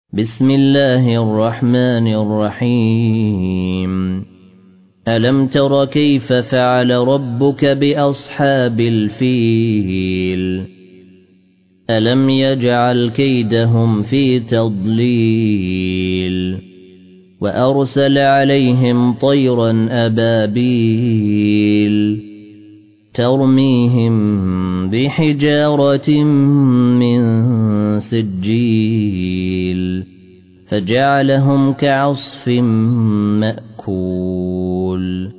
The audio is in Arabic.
بسم الله الرحمن الرحيم ألم تر كيف فعل ربك بأصحاب الفيل ألم يجعل كيدهم في تضليل وأرسل عليهم طيرا أبابيل ترميهم بحجارة من سجيل فجعلهم كعصف مأكول